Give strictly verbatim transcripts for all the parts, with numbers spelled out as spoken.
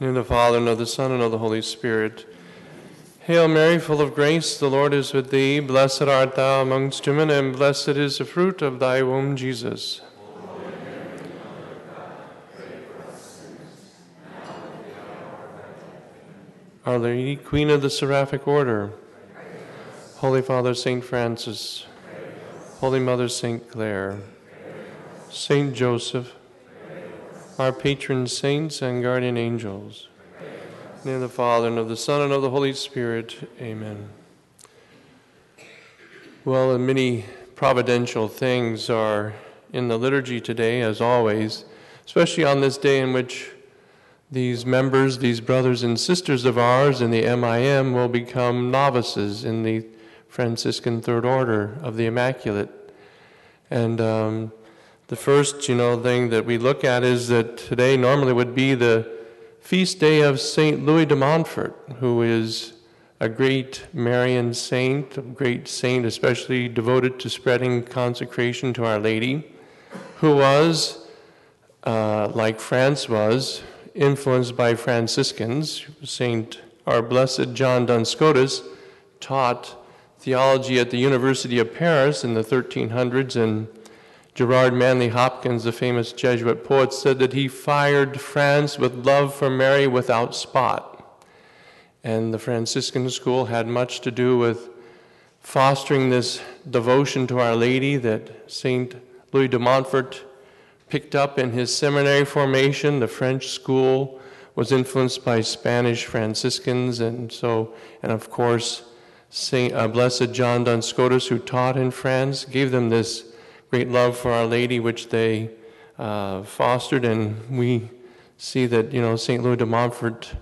In the name of the Father, and of the Son, and of the Holy Spirit. Hail Mary, full of grace, the Lord is with thee. Blessed art thou amongst women, and blessed is the fruit of thy womb, Jesus. Our Lady, Queen of the Seraphic Order. Holy Father, Saint Francis. Holy Mother, Saint Clare. Saint Joseph. Our patron saints and guardian angels. In the name of the Father, and of the Son, and of the Holy Spirit. Amen. Well, many providential things are in the liturgy today, as always, especially on this day in which these members, these brothers and sisters of ours in the M I M will become novices in the Franciscan Third Order of the Immaculate. And um, the first, you know, thing that we look at is that today normally would be the feast day of Saint Louis de Montfort, who is a great Marian saint, a great saint especially devoted to spreading consecration to Our Lady, who was, uh, like France was, influenced by Franciscans. Saint our blessed John Duns Scotus taught theology at the University of Paris in the thirteen hundreds, and Gerard Manley Hopkins, the famous Jesuit poet, said that he fired France with love for Mary without spot. And the Franciscan school had much to do with fostering this devotion to Our Lady that Saint Louis de Montfort picked up in his seminary formation. The French school was influenced by Spanish Franciscans, and so, and of course, Saint uh, Blessed John Duns Scotus, who taught in France, gave them this great love for Our Lady, which they uh, fostered. And we see that, you know, Saint Louis de Montfort,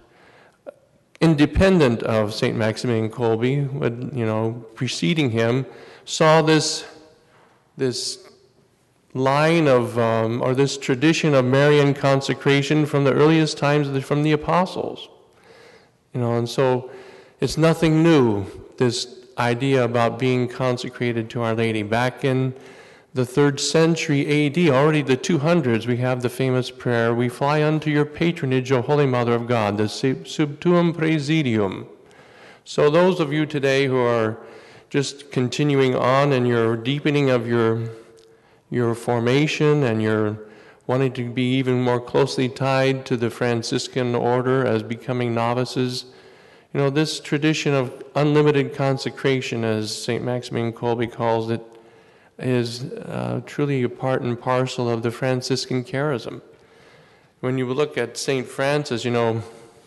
independent of Saint Maximilian Kolbe, would, you know, preceding him, saw this this line of, um, or this tradition of Marian consecration from the earliest times of the, from the apostles. You know, and so it's nothing new, this idea about being consecrated to Our Lady. Back in the third century A D, already the two hundreds, we have the famous prayer, "We fly unto your patronage, O Holy Mother of God," the Sub Tuum Praesidium. So those of you today who are just continuing on in your deepening of your your formation, and you're wanting to be even more closely tied to the Franciscan order as becoming novices, you know, this tradition of unlimited consecration, as Saint Maximilian Kolbe calls it, is uh, truly a part and parcel of the Franciscan charism. When you look at Saint Francis, you know,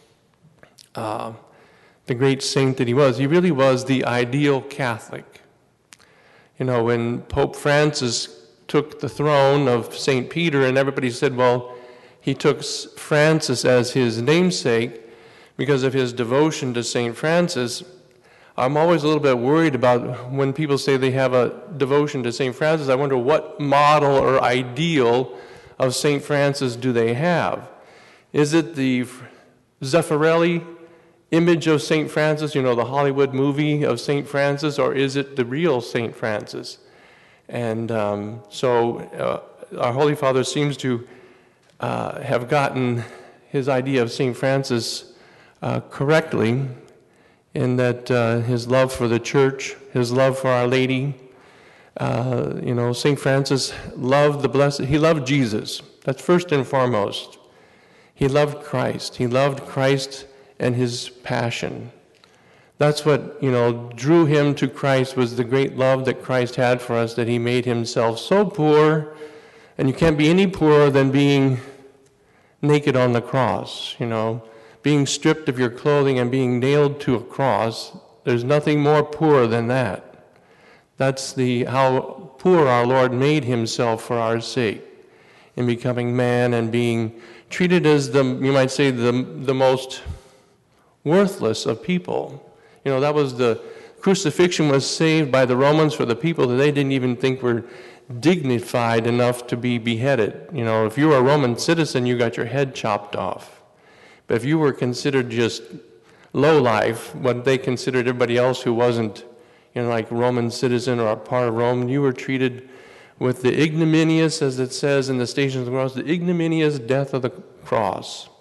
uh, the great saint that he was, he really was the ideal Catholic. You know, when Pope Francis took the throne of Saint Peter, and everybody said, well, he took Francis as his namesake because of his devotion to Saint Francis. I'm always a little bit worried about when people say they have a devotion to Saint Francis. I wonder what model or ideal of Saint Francis do they have? Is it the Zeffirelli image of Saint Francis, you know, the Hollywood movie of Saint Francis, or is it the real Saint Francis? And um, so uh, our Holy Father seems to uh, have gotten his idea of Saint Francis uh, correctly, in that uh, his love for the Church, his love for Our Lady, uh, you know, Saint Francis loved the blessed, he loved Jesus. That's first and foremost. He loved Christ. He loved Christ and his passion. That's what, you know, drew him to Christ, was the great love that Christ had for us, that he made himself so poor, and you can't be any poorer than being naked on the cross, you know, being stripped of your clothing and being nailed to a cross. There's nothing more poor than that. That's the how poor our Lord made himself for our sake, in becoming man and being treated as the, you might say, the, the most worthless of people. You know, that was the crucifixion was saved by the Romans for the people that they didn't even think were dignified enough to be beheaded. You know, if you were a Roman citizen, you got your head chopped off. But if you were considered just low life, what they considered everybody else who wasn't, you know, like Roman citizen or a part of Rome, you were treated with the ignominious, as it says in the Stations of the Cross, the ignominious death of the cross.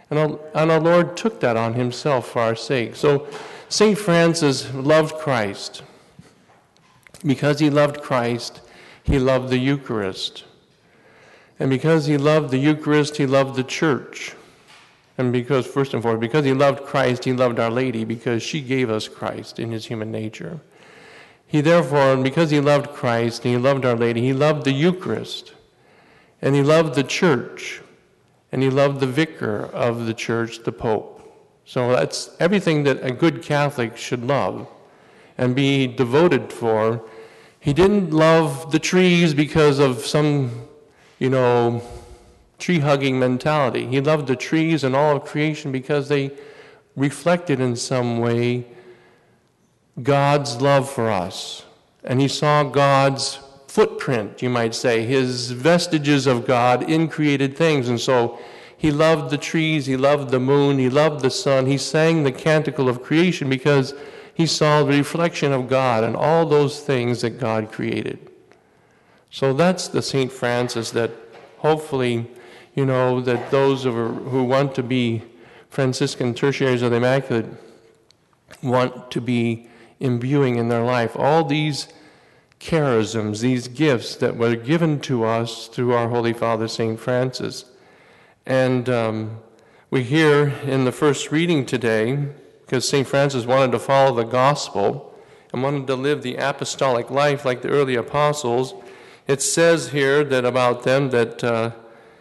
And our, and our Lord took that on himself for our sake. So Saint Francis loved Christ. Because he loved Christ, he loved the Eucharist. And because he loved the Eucharist, he loved the church. And because, first and foremost, because he loved Christ, he loved Our Lady, because she gave us Christ in his human nature. He therefore, because he loved Christ and he loved Our Lady, he loved the Eucharist. And he loved the church. And he loved the vicar of the church, the Pope. So that's everything that a good Catholic should love and be devoted for. He didn't love the trees because of some, you know, tree-hugging mentality. He loved the trees and all of creation because they reflected in some way God's love for us. And he saw God's footprint, you might say, his vestiges of God in created things. And so he loved the trees, he loved the moon, he loved the sun. He sang the canticle of creation because he saw the reflection of God and all those things that God created. So that's the Saint Francis that hopefully, you know, that those who want to be Franciscan tertiaries of the Immaculate want to be imbuing in their life. All these charisms, these gifts that were given to us through our Holy Father, Saint Francis. And um, we hear in the first reading today, because Saint Francis wanted to follow the gospel and wanted to live the apostolic life like the early apostles, it says here that about them that uh,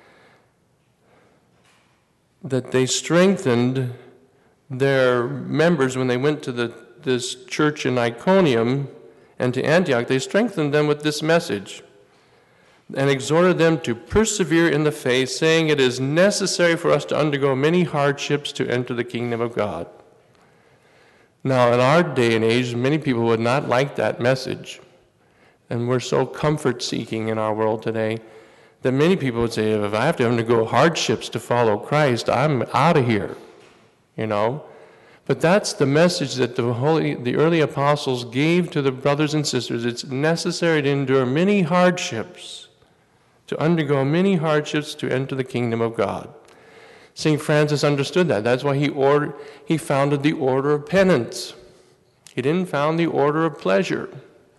that they strengthened their members when they went to the, this church in Iconium and to Antioch. They strengthened them with this message and exhorted them to persevere in the faith, saying it is necessary for us to undergo many hardships to enter the kingdom of God. Now, in our day and age, many people would not like that message. And we're so comfort-seeking in our world today that many people would say, if I have to undergo hardships to follow Christ, I'm out of here, you know. But that's the message that the holy, the early apostles gave to the brothers and sisters. It's necessary to endure many hardships, to undergo many hardships to enter the kingdom of God. Saint Francis understood that. That's why he ordered, he founded the order of penance. He didn't found the order of pleasure.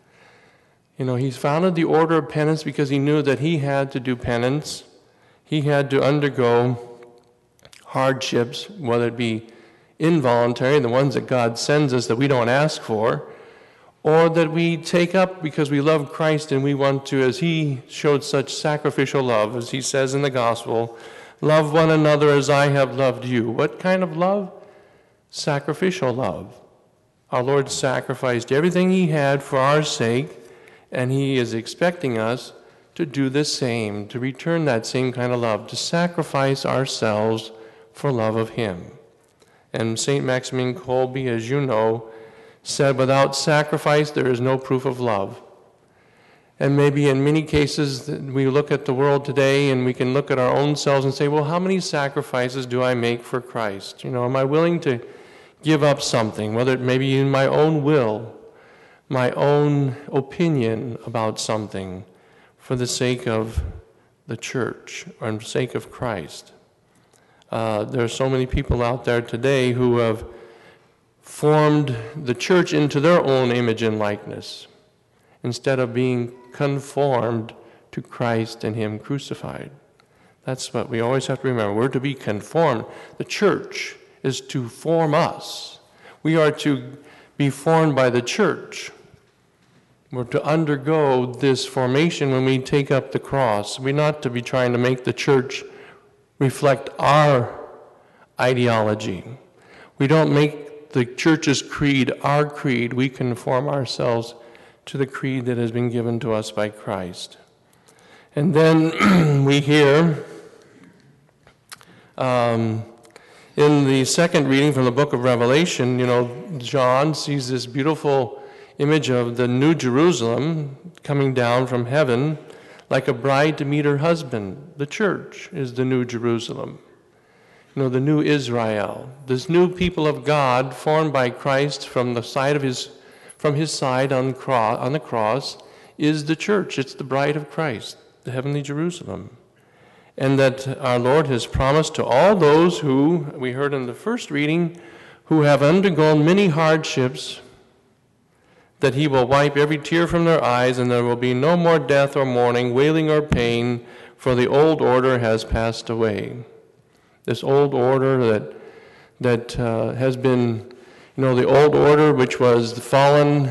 You know, he founded the order of penance because he knew that he had to do penance. He had to undergo hardships, whether it be involuntary, the ones that God sends us that we don't ask for, or that we take up because we love Christ and we want to, as he showed such sacrificial love, as he says in the gospel, love one another as I have loved you. What kind of love? Sacrificial love. Our Lord sacrificed everything he had for our sake, and he is expecting us to do the same, to return that same kind of love, to sacrifice ourselves for love of him. And Saint Maximilian Kolbe, as you know, said, without sacrifice there is no proof of love. And maybe in many cases we look at the world today and we can look at our own selves and say, well, how many sacrifices do I make for Christ? You know, am I willing to give up something, whether it may be in my own will, my own opinion about something, for the sake of the church or for the sake of Christ? Uh, there are so many people out there today who have formed the church into their own image and likeness instead of being conformed to Christ and him crucified. That's what we always have to remember. We're to be conformed. The church is to form us. We are to be formed by the church. We're to undergo this formation when we take up the cross. We're not to be trying to make the church reflect our ideology. We don't make the church's creed our creed. We conform ourselves to the creed that has been given to us by Christ. And then we hear um, in the second reading from the book of Revelation, you know, John sees this beautiful image of the New Jerusalem coming down from heaven like a bride to meet her husband. The church is the New Jerusalem. You know, the new Israel, this new people of God formed by Christ from the side of his, from his side on, cross, on the cross, is the church. It's the bride of Christ, the heavenly Jerusalem. and that our Lord has promised to all those who, we heard in the first reading, who have undergone many hardships, that he will wipe every tear from their eyes, and there will be no more death or mourning, wailing or pain, for the old order has passed away. This old order that that uh, has been, you know, the old order which was the fallen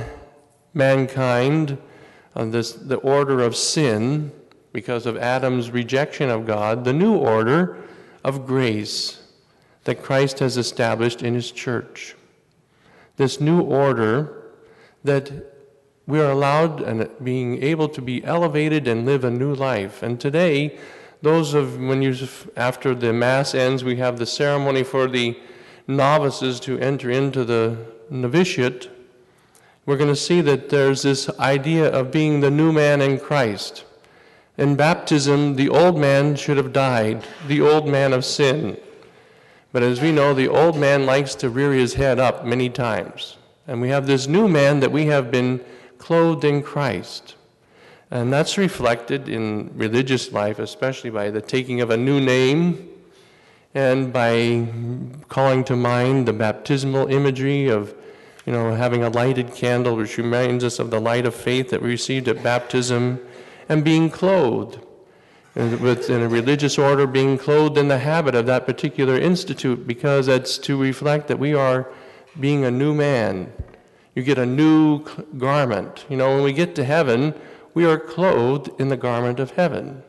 mankind, uh, this the order of sin because of Adam's rejection of God, the new order of grace that Christ has established in his church. This new order that we are allowed and being able to be elevated and live a new life. And today, those of, when you, after the Mass ends, we have the ceremony for the novices to enter into the novitiate. We're going to see that there's this idea of being the new man in Christ. In baptism, the old man should have died, the old man of sin. But as we know, the old man likes to rear his head up many times. And we have this new man that we have been clothed in Christ. And that's reflected in religious life, especially by the taking of a new name and by calling to mind the baptismal imagery of, you know, having a lighted candle, which reminds us of the light of faith that we received at baptism, and being clothed. And within a religious order, being clothed in the habit of that particular institute, because that's to reflect that we are being a new man. You get a new garment. You know, when we get to heaven, we are clothed in the garment of heaven.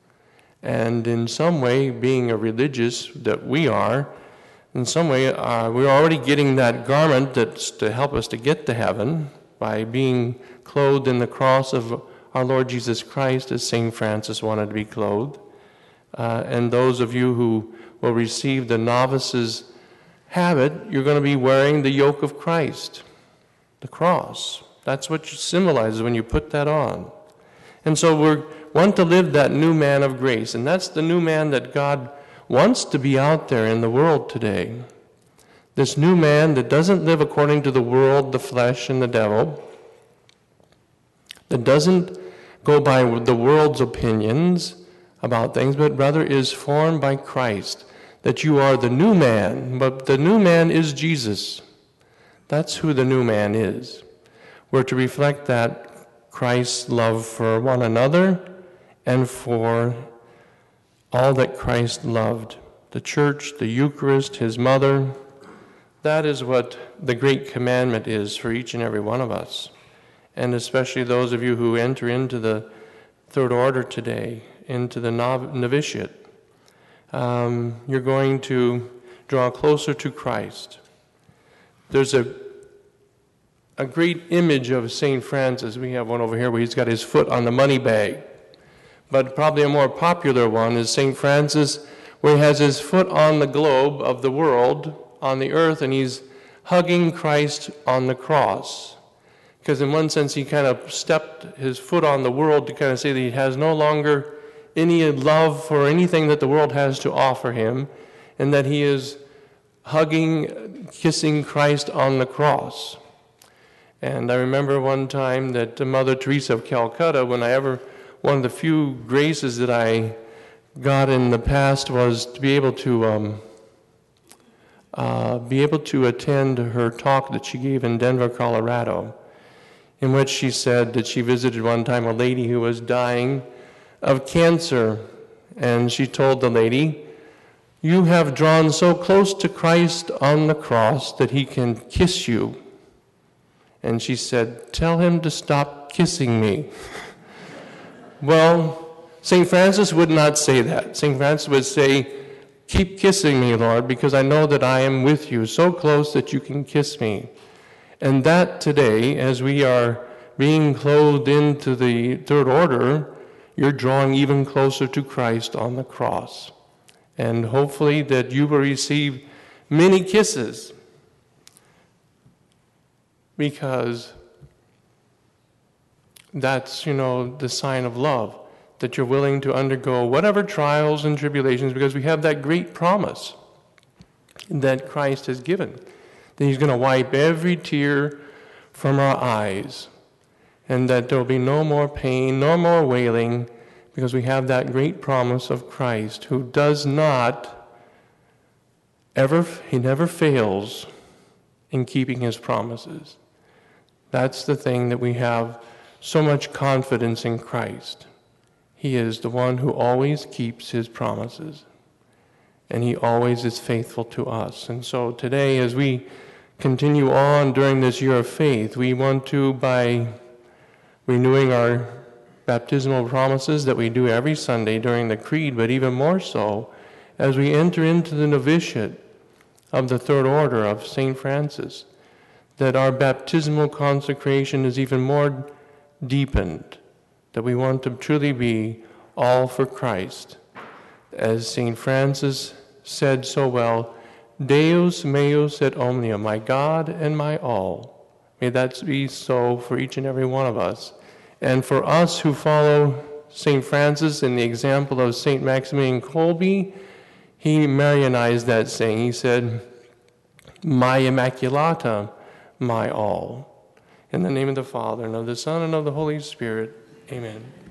And in some way, being a religious that we are, in some way, uh, we're already getting that garment that's to help us to get to heaven by being clothed in the cross of our Lord Jesus Christ, as Saint Francis wanted to be clothed. Uh, and those of you who will receive the novice's habit, you're going to be wearing the yoke of Christ, the cross. That's what it symbolizes when you put that on. And so we want to live that new man of grace, and that's the new man that God wants to be out there in the world today. This new man that doesn't live according to the world, the flesh, and the devil, that doesn't go by the world's opinions about things, but rather is formed by Christ, that you are the new man, but the new man is Jesus. That's who the new man is. We're to reflect that Christ's love for one another and for all that Christ loved. The church, the Eucharist, his mother. That is what the great commandment is for each and every one of us. And especially those of you who enter into the third order today, into the nov- novitiate. Um, you're going to draw closer to Christ. There's a a great image of Saint Francis. We have one over here where he's got his foot on the money bag. But probably a more popular one is Saint Francis, where he has his foot on the globe of the world, on the earth, and he's hugging Christ on the cross. Because in one sense, he kind of stepped his foot on the world to kind of say that he has no longer any love for anything that the world has to offer him, and that he is hugging, kissing Christ on the cross. And I remember one time that Mother Teresa of Calcutta, when I ever, one of the few graces that I got in the past was to be able to um, uh, be able to attend her talk that she gave in Denver, Colorado, in which she said that she visited one time a lady who was dying of cancer, and she told the lady, "You have drawn so close to Christ on the cross that he can kiss you." And she said, "Tell him to stop kissing me." Well, Saint Francis would not say that. Saint Francis would say, "Keep kissing me, Lord, because I know that I am with you, so close that you can kiss me." And that today, as we are being clothed into the third order, you're drawing even closer to Christ on the cross. And hopefully that you will receive many kisses, because that's, you know, the sign of love, that you're willing to undergo whatever trials and tribulations, because we have that great promise that Christ has given, that he's going to wipe every tear from our eyes, and that there will be no more pain, no more wailing, because we have that great promise of Christ, who does not ever, he never fails in keeping his promises. That's the thing that we have so much confidence in Christ. He is the one who always keeps his promises, and he always is faithful to us. And so today, as we continue on during this year of faith, we want to, by renewing our baptismal promises that we do every Sunday during the Creed, but even more so as we enter into the novitiate of the Third Order of Saint Francis, that our baptismal consecration is even more deepened, that we want to truly be all for Christ. As Saint Francis said so well, Deus meus et omnia, my God and my all. May that be so for each and every one of us. And for us who follow Saint Francis in the example of Saint Maximilian Kolbe, he Marianized that saying. He said, my Immaculata, my all. In the name of the Father, and of the Son, and of the Holy Spirit, amen.